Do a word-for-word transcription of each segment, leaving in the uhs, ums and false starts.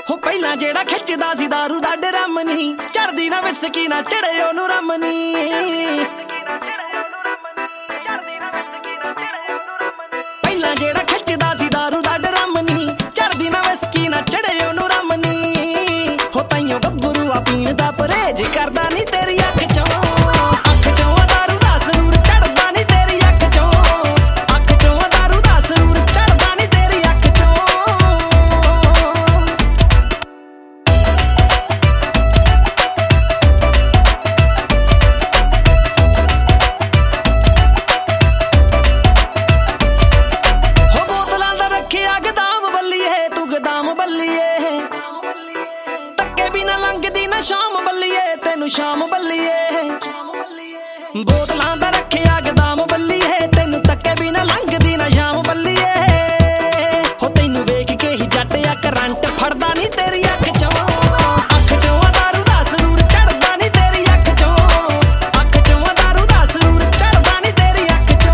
ਹੋ ਪਹਿਲਾਂ ਜਿਹੜਾ ਖਿੱਚਦਾ ਸੀ ਦਾਰੂ ਦਾ ਡਰਮ ਨੀ, ਚੜਦੀ ਨਾ ਵਿਸਕੀ ਨਾ ਚੜੇ ਉਹਨੂੰ ਰਮ ਨੀ। ਪਹਿਲਾਂ ਜਿਹੜਾ ਖਿੱਚਦਾ ਸੀ ਦਾਰੂ ਦਾ ਡਰਮ ਨੀ, ਚੜਦੀ ਨਾ ਵਿਸਕੀ ਨਾ ਚੜੇ ਉਹਨੂੰ ਰਮ ਨੀ। ਹੋ ਤਾਈਓ ਗੱਭਰੂ ਆ ਪੀਣ ਦਾ ਪਰਹੇਜ ਕਰਦਾ ਨੀ ਤੇਰੀ ਅੱਖ ਚੋਂ, ਅੱਖ ਚੋਂ ਦਾਰੂ ਦਾ ਸਰੂਰ ਚੜਦਾ ਨੀ ਤੇਰੀ ਅੱਖ ਚੋਂ, ਅੱਖ ਚੋਂ ਦਾਰੂ ਦਾ ਸਰੂਰ ਚੜਦਾ ਨੀ ਤੇਰੀ ਅੱਖ ਚੋਂ। ਹੋ ਬੋਤਲਾਂ ਦਾ ਰੱਖਿਆ ਗਦਾਮ ਬੱਲੀਏ, ਤੂੰ ਗਦਾਮ ਬੱਲੀਏ, ਤੱਕੇ ਬਿਨਾ ਲੰਘਦੀ ਨਾ ਸ਼ਾਮ ਬੱਲੀਏ, ਤੈਨੂੰ ਸ਼ਾਮ ਬੱਲੀਏ। ਬੋਤਲਾਂ ਦਾ ਰੱਖਿਆ ਗਦਾਮ ਬੱਲੀਏ, ਤੈਨੂੰ ਤੱਕੇ ਬਿਨਾ ਲੰਘਦੀ ਨਾ ਸ਼ਾਮ ਬੱਲੀਏ। ਹੋ ਤੈਨੂੰ ਵੇਖ ਕੇ ਹੀ ਜੱਟ ਆ ਕਰੰਟ ਫੜਦਾ ਨੀ ਤੇਰੀ ਅੱਖ ਚੋਂ, ਅੱਖ ਚੋਂ ਦਾਰੂ ਦਾ ਸਰੂਰ ਚੜਦਾ ਨੀ ਤੇਰੀ ਅੱਖ ਚੋਂ, ਅੱਖ ਚੋਂ ਦਾਰੂ ਦਾ ਸਰੂਰ ਚੜਦਾ ਨੀ ਤੇਰੀ ਅੱਖ ਚੋਂ।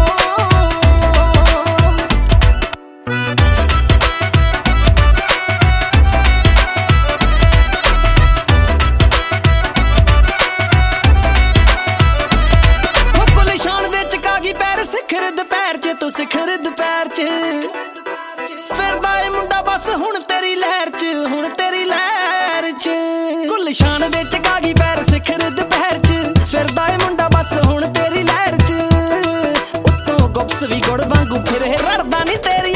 ਸਿਖਰ ਦੁਪਹਿਰ ਚ ਤੂੰ ਸਿਖਰ ਦੁਪਹਿਰ ਚ ਫਿਰਦਾ ਏ ਮੁੰਡਾ ਬਸ ਹੁਣ ਤੇਰੀ ਲਹਿਰ ਚ, ਹੁਣ ਤੇਰੀ ਲਹਿਰ ਚ। ਗੁਲਸ਼ਾਨ ਦੇ ਚਕਾ ਗਈ ਪੈਰ ਸਿਖਰ ਦੁਪਹਿਰ ਚ ਫਿਰਦਾ ਏ ਮੁੰਡਾ ਬਸ ਹੁਣ ਤੇਰੀ ਲਹਿਰ ਚ। ਉੱਤੋਂ ਗੁਪਸ ਵੀ ਗੁੜ ਵਾਂਗੂ ਫਿਰੇ ਰੜਦਾ ਨੀ ਤੇਰੀ